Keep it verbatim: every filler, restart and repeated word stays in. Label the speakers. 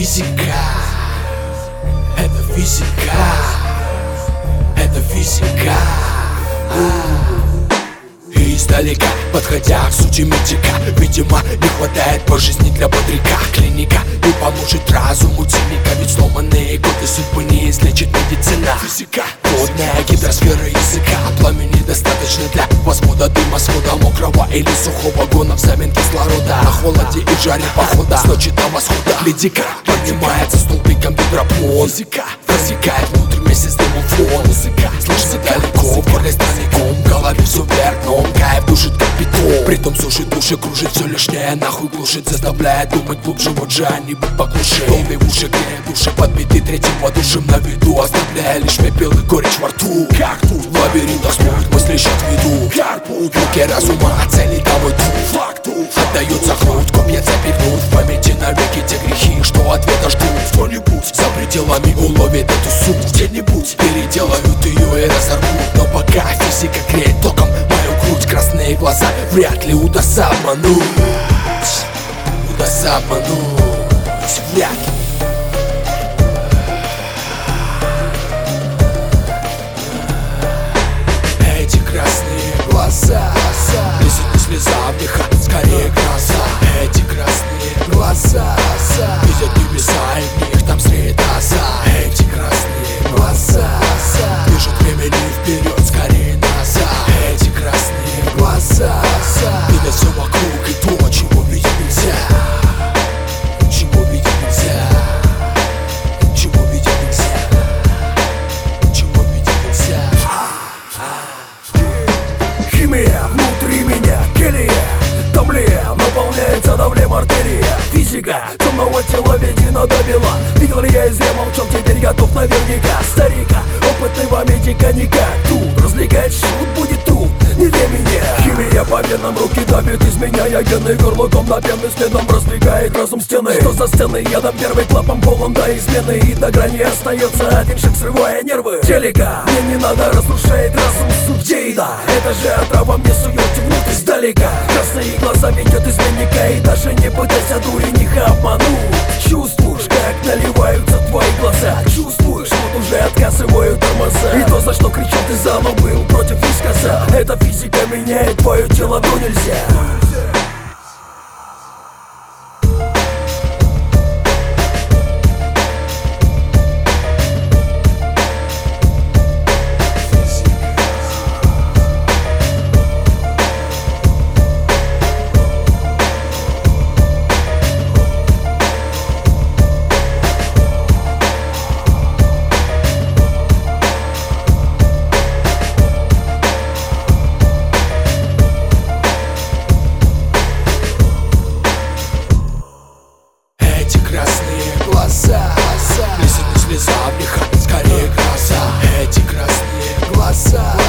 Speaker 1: физика, это физика, это физика. И издалека, подходя к сути митика, видимо, не хватает по жизни для бодряка. Клиника не поможет разуму циника, ведь сломанные годы судьбы не излечит медицина. Физика, водная гидросфера языка, пламени достаточно для восхода дыма, свода мокрого или сухого гона взамен кислорода. На холоде и жаре похода с ночи до восхода. Гляди-ка, поднимается столбиком гидропон. Физика просекает внутрь вместе с дымом фон. Музыка слышится далеко, в горле странником, в голове все вверх, но кайф душит как бетон. Притом сушит души, кружит все лишнее, нахуй глушит, заставляет думать глубже, вот же они бы поглуше. Долбей в уши, греет души, подбитый третьим водушем на виду, оставляя лишь пепел и горечь во рту. Как тут в лабиринтах смутных мысли ищет виду. Как тут руки разума оценит того ту. Факту отдается грудь, копья запихнут в памяти навеки те грехи, что ответа ждут. Кто-нибудь за пределами уловит эту суть, где-нибудь переделают ее и разорвут. Но пока физика греет током мою грудь, красные глаза вряд ли удастся обмануть. Удастся обмануть, вряд ли. Эти красные глаза, если не слеза в них, а скорее гроза. Эти красные глаза видят небеса, и в них там зреет аза. Эти красные глаза движут времени вперед, скорее назад. Эти красные глаза видят все вокруг и то, чего видеть нельзя. Чего видеть нельзя. Чего видеть нельзя. Чего видеть нельзя.
Speaker 2: Химия внутри меня, келия, давление наполняется давлем артерия. Физика темного тела ведена до бела. Видел ли я и зря молчал, теперь готов наверняка. Старика, опытного медика никак. Тут развлекать шут будет труд, не для меня. Химия по венам, руки давит из меня. Я гены горлуком на пенный следом раздвигает разум стены. Что за стены? Я дам первый клапан полон до измены. И до грани остается один шаг, срывая нервы. Телека, мне не надо разрушать разум судей. Да, это же отрава мне суете внутрь издалека. Красные глаза ведет изменника, и даже не пытайся дурень их обмануть. Чувствуешь, как наливаются твои глаза. Чувствуешь, вот уже отказывают тормоза. И то, за что кричал ты за, но был против, не сказал. Эта физика меняет твое тело, но нельзя.
Speaker 1: Эти красные глаза, если не слеза в них, а скорее гроза. Эти красные глаза